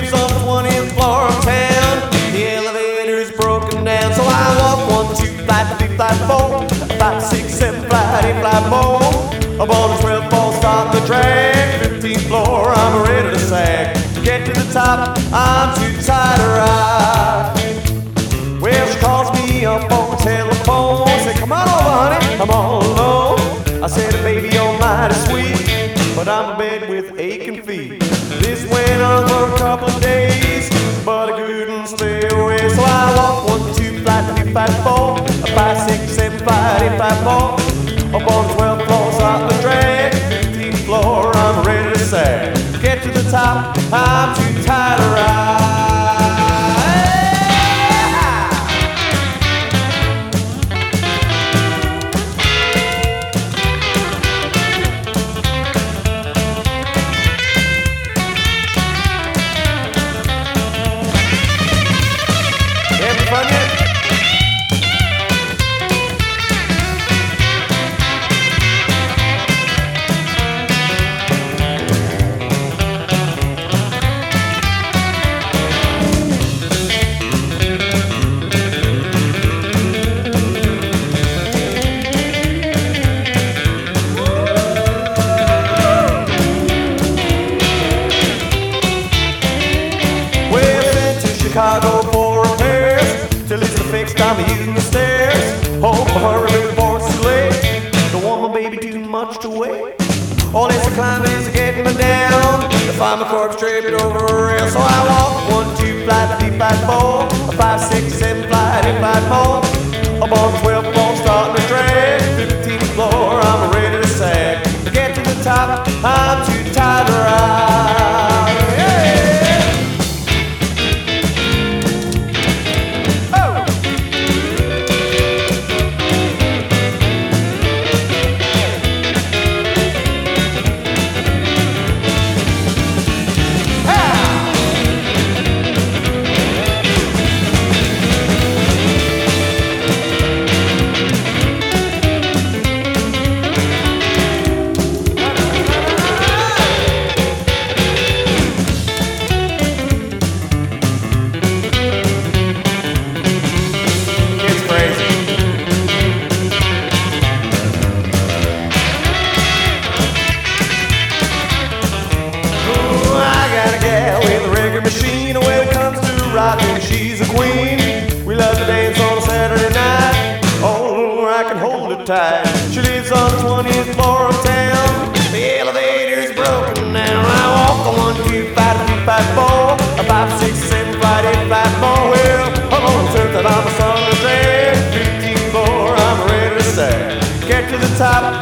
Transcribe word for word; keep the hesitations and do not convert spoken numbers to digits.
lives on the twentieth floor of town. The elevator's broken down, so I walk one, two, flight, three, flight, four, five, six, seven, flight, eight, flight, more. Up on the twelfth floor, start the track. fifteenth floor, I'm ready to sag. To get to the top, I'm too tired to ride. Well, she calls me up on the telephone, said, come on over, honey, I'm all alone. I said, baby, you're mighty sweet, but I'm in bed with aching feet. This went on for a couple of days, but I couldn't stay away. So I walked one, two, flight, three, five, four, five, six, seven, five, eight, five, more. Up on the twelfth floor, start the drag. fifteenth floor, I'm ready to sag. To get to the top, I'm too tired to ride. Fun yet? Well, sent to Chicago for repairs, till it's fixed, I'm using the stairs. Hope I hurry before it's too late. Don't want my baby too much to wait. All this climbing is getting me down. To find my corpse draped over a rail. So I walk one, two, flight, three, five, four, five, six, seven, flight, eight, five, more. Up on the twelfth floor, starting to drag. fifteenth floor, I'm ready to sag. To get to the top, I'm too tired to ride. Yeah. Machine when it comes to rocking, she's a queen. We love to dance on a Saturday night. Oh, I can hold her tight. She lives on the twentieth floor of town. The elevator's broken down. I walk on one, two, five, three, five, four, five, six, seven, five, eight, five, more. Well, I'm on the surf that I'm a son of drag. fifteenth floor, I'm ready to sag. Get to the top,